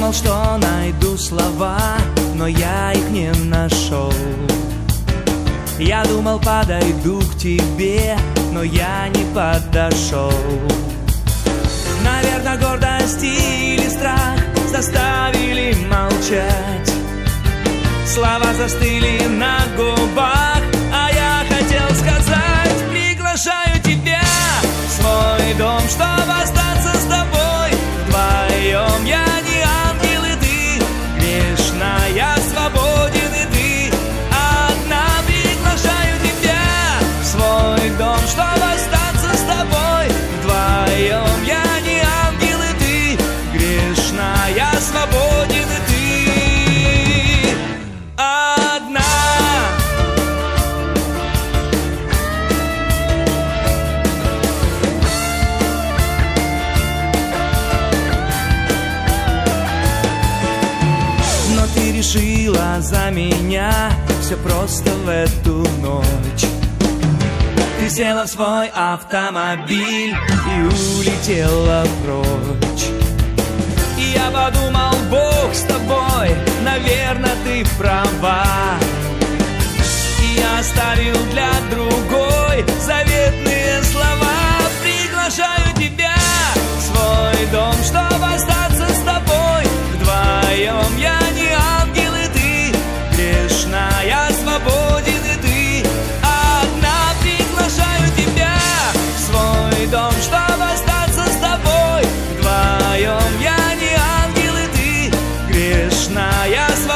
думал, что найду слова, но я их не нашел. Я думал, подойду к тебе, но я не подошел. Наверное, гордость или страх заставили молчать. Слова застыли на губах, а я хотел сказать: приглашаю тебя в свой дом, чтобы остаться с тобой вдвоем. Я не ангел, и ты грешная, свободен, и ты одна. Приглашаю тебя в свой дом, чтобы остаться с тобой вдвоем. Я не ангел, и ты грешная, свободен, и ты одна. Но ты решила за меня все просто в эту ночь. Ты села в свой автомобиль и улетела прочь. И я подумал: Бог с тобой, наверное, ты права. И я оставил для другой заветные слова. Приглашаю тебя в свой дом, чтобы остаться с тобой вдвоем. Я не ангел, и ты грешная, свободен, и ты одна. Приглашаю тебя в свой дом, чтобы остаться с тобой вдвоем. Я не ангел, и ты грешная, свободен.